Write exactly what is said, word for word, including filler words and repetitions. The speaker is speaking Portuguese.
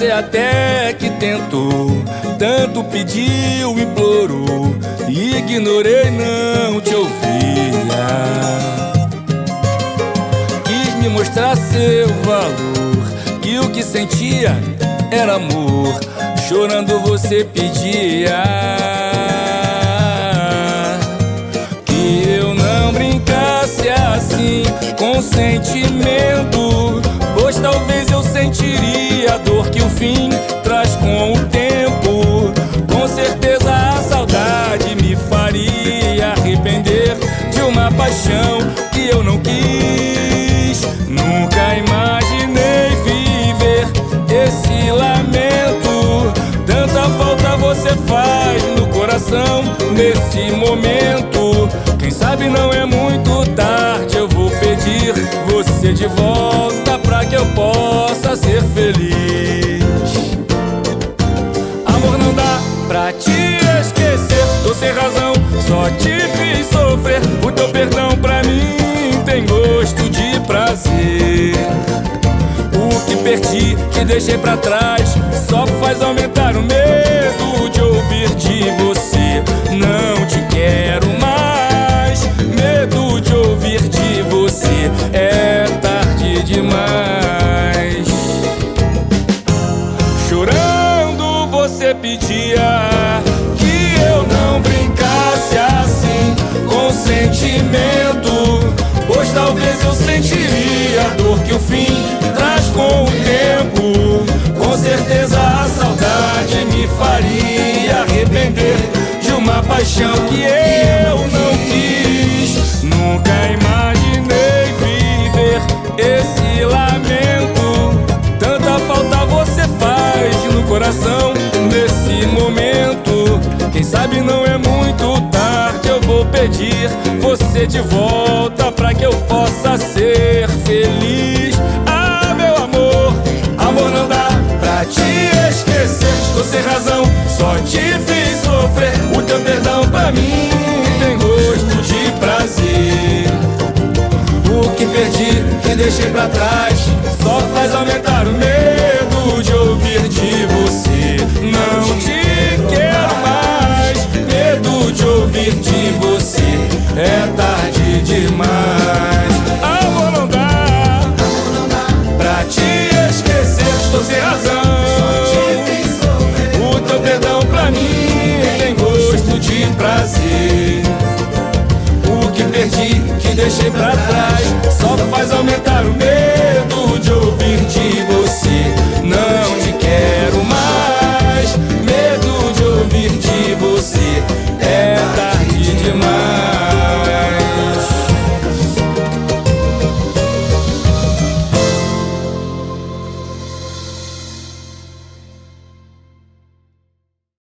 Você até que tentou, tanto pediu, implorou, ignorei, não te ouvia. Quis me mostrar seu valor, que o que sentia era amor. Chorando você pedia que eu não brincasse assim com sentimento, pois talvez eu sentiria a dor que o fim traz com o tempo. Com certeza a saudade me faria arrepender de uma paixão que eu não quis. Nunca imaginei viver esse lamento. Tanta falta você faz no coração nesse momento. Quem sabe não é muito tarde, eu vou pedir você de volta pra que eu possa ser feliz. Amor, não dá pra te esquecer, tô sem razão, só te fiz sofrer. O teu perdão pra mim tem gosto de prazer. O que perdi, que deixei pra trás, só faz aumentar o medo de ouvir de você: não te quero mais. Medo de ouvir de você, é tarde demais. Chorando você pedia que eu não brincasse assim com sentimento, pois talvez eu sentiria a dor que o fim traz com o tempo. Com certeza a saudade me faria arrepender de uma paixão que eu não quis. Nunca imaginei viver esse lamento. Tanta falta você faz no coração nesse momento. Quem sabe não é muito tarde, eu vou pedir você de volta pra que eu possa ser feliz. Ah, meu amor, amor, não dá pra te esquecer, tô sem razão, só te fiz sofrer. O teu perdão pra mim tem gosto de prazer. O que perdi, que deixei pra trás, só faz aumentar o medo de ouvir de você: não te quero mais. Medo de ouvir de você, é tarde demais. Amor, não dá pra te esquecer, tô sem razão, o teu perdão pra mim tem gosto de prazer. O que perdi, que deixei pra trás, só faz aumentar